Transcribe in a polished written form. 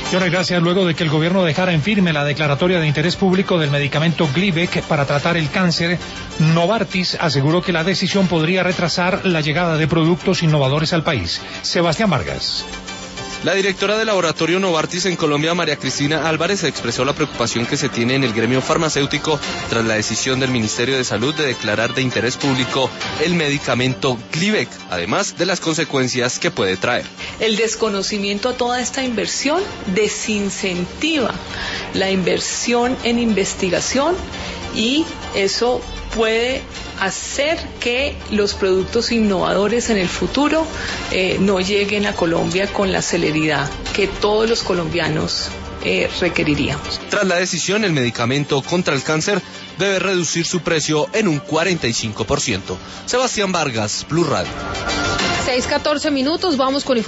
Señores, gracias. Luego de que el gobierno dejara en firme la declaratoria de interés público del medicamento Glivec para tratar el cáncer, Novartis aseguró que la decisión podría retrasar la llegada de productos innovadores al país. Sebastián Vargas. La directora del laboratorio Novartis en Colombia, María Cristina Álvarez, expresó la preocupación que se tiene en el gremio farmacéutico tras la decisión del Ministerio de Salud de declarar de interés público el medicamento Glivec, además de las consecuencias que puede traer. El desconocimiento a toda esta inversión desincentiva la inversión en investigación y eso puede hacer que los productos innovadores en el futuro no lleguen a Colombia con la celeridad que todos los colombianos requeriríamos. Tras la decisión, el medicamento contra el cáncer debe reducir su precio en un 45%. Sebastián Vargas, Blue Radio. 6:14, vamos con información.